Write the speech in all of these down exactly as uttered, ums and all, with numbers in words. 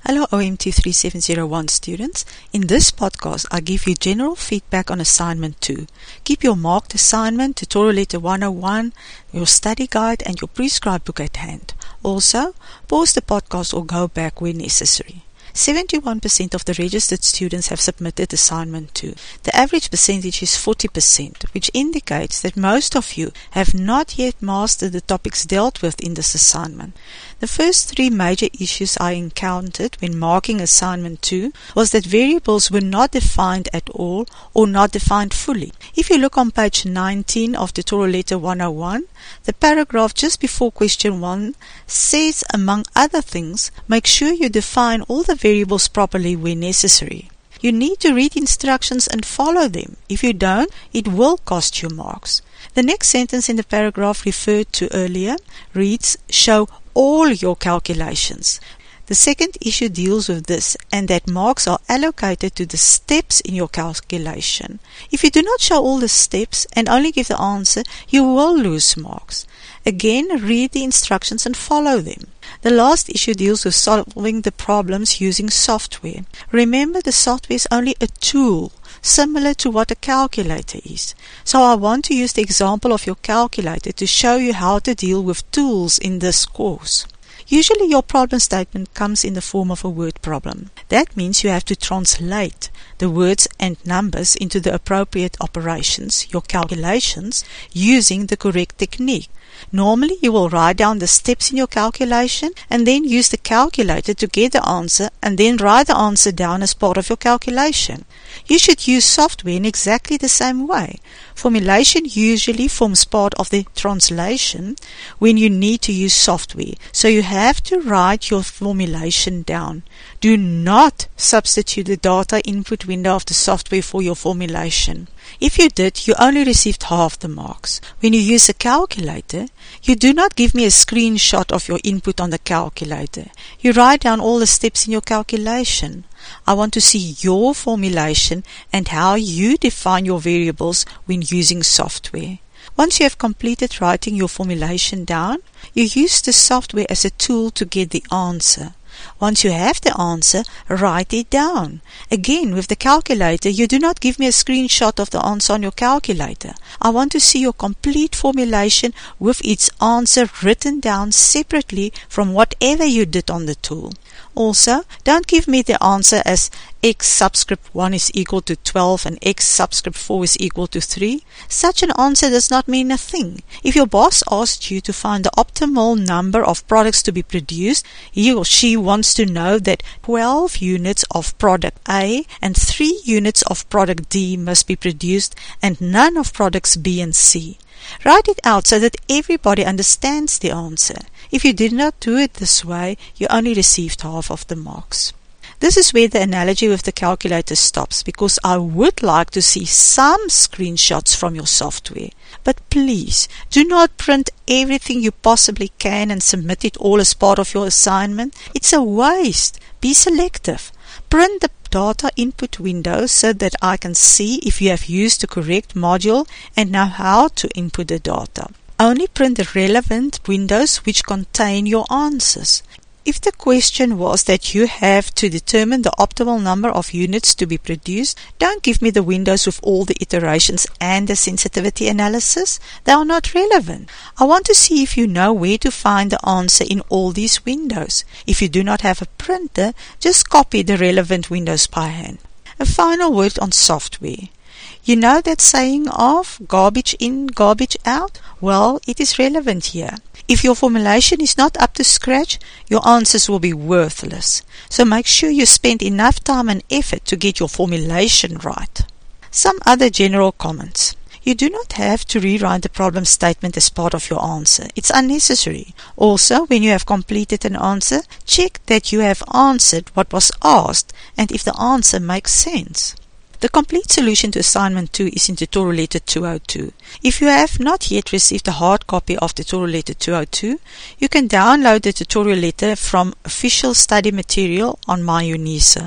Hello O M two three seven zero one students. In this podcast, I give you general feedback on Assignment two. Keep your marked assignment, Tutorial Letter one oh one, your study guide and your prescribed book at hand. Also, pause the podcast or go back where necessary. seventy-one percent of the registered students have submitted Assignment two. The average percentage is forty percent, which indicates that most of you have not yet mastered the topics dealt with in this assignment. The first three major issues I encountered when marking Assignment two was that variables were not defined at all or not defined fully. If you look on page nineteen of Tutorial Letter one oh one, the paragraph just before question one says, among other things, make sure you define all the variables properly where necessary. You need to read instructions and follow them. If you don't, it will cost you marks. The next sentence in the paragraph referred to earlier reads, show all your calculations. The second issue deals with this, and that marks are allocated to the steps in your calculation. If you do not show all the steps and only give the answer, you will lose marks. Again, read the instructions and follow them. The last issue deals with solving the problems using software. Remember, the software is only a tool, similar to what a calculator is. So I want to use the example of your calculator to show you how to deal with tools in this course. Usually your problem statement comes in the form of a word problem. That means you have to translate the words and numbers into the appropriate operations, your calculations, using the correct technique. Normally you will write down the steps in your calculation and then use the calculator to get the answer and then write the answer down as part of your calculation. You should use software in exactly the same way. Formulation usually forms part of the translation when you need to use software, so you have to write your formulation down. Do not substitute the data input window of the software for your formulation. If you did, you only received half the marks. When you use a calculator, you do not give me a screenshot of your input on the calculator. You write down all the steps in your calculation. I want to see your formulation and how you define your variables when using software. Once you have completed writing your formulation down, you use the software as a tool to get the answer. Once you have the answer, write it down. Again, with the calculator, you do not give me a screenshot of the answer on your calculator. I want to see your complete formulation with its answer written down separately from whatever you did on the tool. Also, don't give me the answer as x subscript one is equal to twelve and x subscript four is equal to three. Such an answer does not mean a thing. If your boss asked you to find the optimal number of products to be produced, he or she wants to know that twelve units of product A and three units of product D must be produced and none of products B and C. Write it out so that everybody understands the answer. If you did not do it this way, you only received half of the marks. This is where the analogy with the calculator stops, because I would like to see some screenshots from your software. But please, do not print everything you possibly can and submit it all as part of your assignment. It's a waste. Be selective. Print the data input window so that I can see if you have used the correct module and know how to input the data. Only print the relevant windows which contain your answers. If the question was that you have to determine the optimal number of units to be produced, don't give me the windows with all the iterations and the sensitivity analysis. They are not relevant. I want to see if you know where to find the answer in all these windows. If you do not have a printer, just copy the relevant windows by hand. A final word on software. You know that saying of garbage in, garbage out? Well, it is relevant here. If your formulation is not up to scratch, your answers will be worthless. So make sure you spend enough time and effort to get your formulation right. Some other general comments. You do not have to rewrite the problem statement as part of your answer. It's unnecessary. Also, when you have completed an answer, check that you have answered what was asked and if the answer makes sense. The complete solution to Assignment two is in Tutorial Letter two oh two. If you have not yet received a hard copy of Tutorial Letter two oh two, you can download the tutorial letter from Official Study Material on MyUnisa.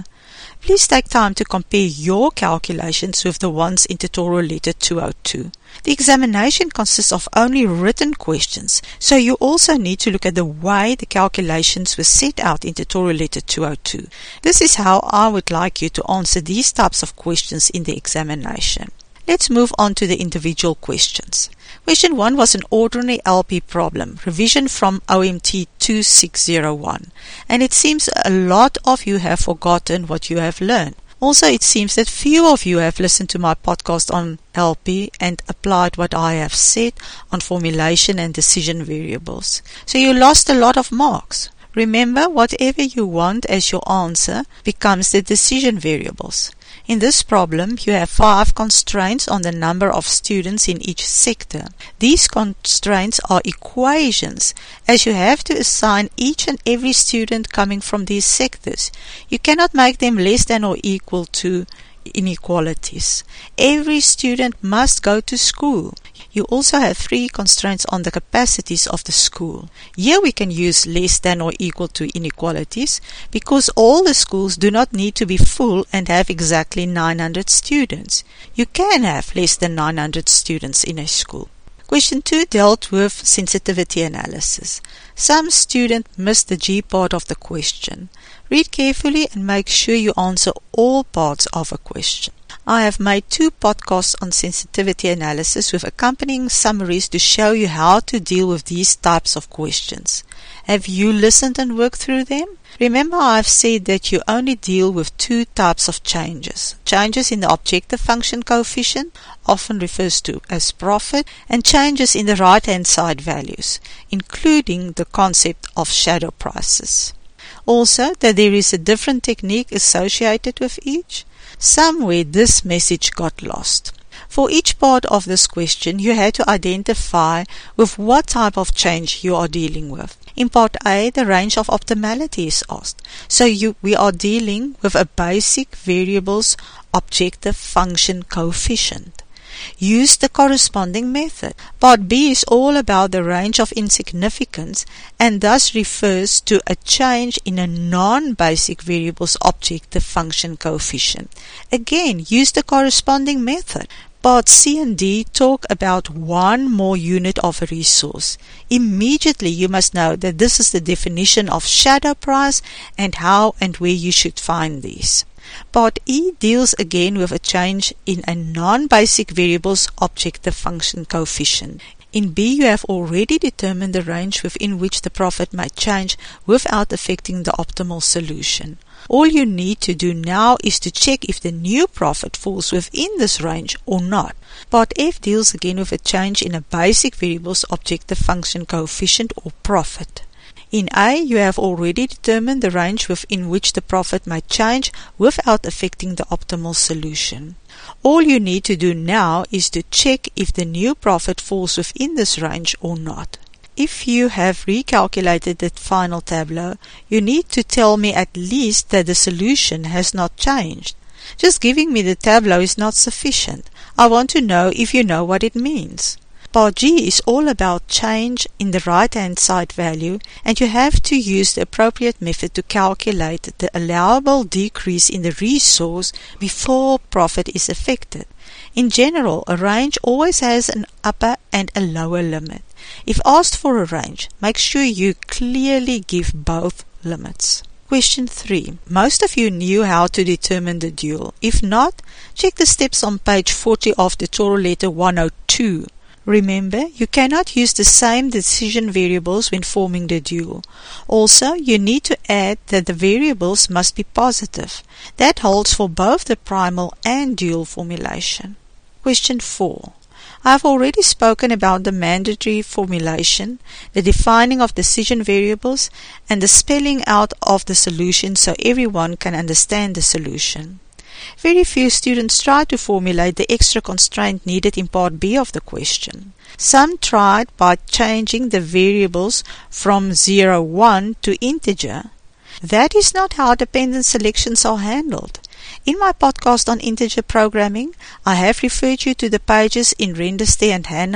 please take time to compare your calculations with the ones in tutorial letter two oh two. The examination consists of only written questions, so you also need to look at the way the calculations were set out in tutorial letter two oh two. This is how I would like you to answer these types of questions in the examination. Let's move on to the individual questions. Question one was an ordinary L P problem, revision from O M T two six oh one, and it seems a lot of you have forgotten what you have learned. Also, it seems that few of you have listened to my podcast on L P and applied what I have said on formulation and decision variables. So you lost a lot of marks. Remember, whatever you want as your answer becomes the decision variables. In this problem, you have five constraints on the number of students in each sector. These constraints are equations, as you have to assign each and every student coming from these sectors. You cannot make them less than or equal to inequalities. Every student must go to school. You also have three constraints on the capacities of the school. Here we can use less than or equal to inequalities because all the schools do not need to be full and have exactly nine hundred students. You can have less than nine hundred students in a school. Question two dealt with sensitivity analysis. Some student missed the G part of the question. Read carefully and make sure you answer all parts of a question. I have made two podcasts on sensitivity analysis with accompanying summaries to show you how to deal with these types of questions. Have you listened and worked through them? Remember, I have said that you only deal with two types of changes. Changes in the objective function coefficient, often referred to as profit, and changes in the right-hand side values, including the concept of shadow prices. Also, that there is a different technique associated with each. Somewhere this message got lost. For each part of this question, you had to identify with what type of change you are dealing with. In part A, the range of optimality is asked. So you, we are dealing with a basic variable's objective function coefficient. Use the corresponding method. Part B is all about the range of insignificance and thus refers to a change in a non-basic variable's objective function coefficient. Again, use the corresponding method. Part C and D talk about one more unit of a resource. Immediately you must know that this is the definition of shadow price and how and where you should find these. Part E deals again with a change in a non-basic variable's objective function coefficient. In B, you have already determined the range within which the profit may change without affecting the optimal solution. All you need to do now is to check if the new profit falls within this range or not. Part F deals again with a change in a basic variable's objective function coefficient or profit. In A, you have already determined the range within which the profit may change without affecting the optimal solution. All you need to do now is to check if the new profit falls within this range or not. If you have recalculated the final tableau, you need to tell me at least that the solution has not changed. Just giving me the tableau is not sufficient. I want to know if you know what it means. Part G is all about change in the right-hand side value, and you have to use the appropriate method to calculate the allowable decrease in the resource before profit is affected. In general, a range always has an upper and a lower limit. If asked for a range, make sure you clearly give both limits. Question three. Most of you knew how to determine the dual. If not, check the steps on page forty of tutorial letter one oh two. Remember, you cannot use the same decision variables when forming the dual. Also, you need to add that the variables must be positive. That holds for both the primal and dual formulation. Question four. I have already spoken about the mandatory formulation, the defining of decision variables, and the spelling out of the solution so everyone can understand the solution. Very few students try to formulate the extra constraint needed in part B of the question. Some tried by changing the variables from zero one to integer. That is not how dependent selections are handled. In my podcast on integer programming, I have referred you to the pages in Renderster and Hannah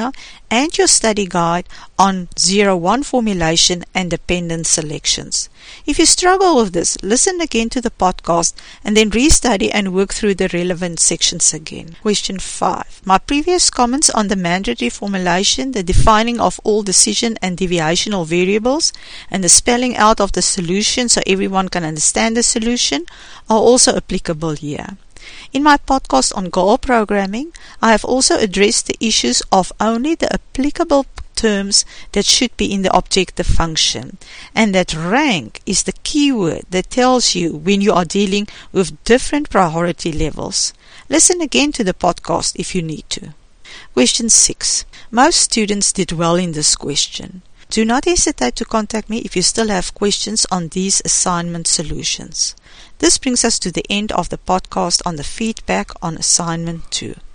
and your study guide on zero one formulation and dependent selections. If you struggle with this, listen again to the podcast and then restudy and work through the relevant sections again. Question five. My previous comments on the mandatory formulation, the defining of all decision and deviational variables, and the spelling out of the solution so everyone can understand the solution are also applicable here. In my podcast on goal programming, I have also addressed the issues of only the applicable terms that should be in the objective function, and that rank is the keyword that tells you when you are dealing with different priority levels. Listen again to the podcast if you need to. Question six. Most students did well in this question. Do not hesitate to contact me if you still have questions on these assignment solutions. This brings us to the end of the podcast on the feedback on assignment two.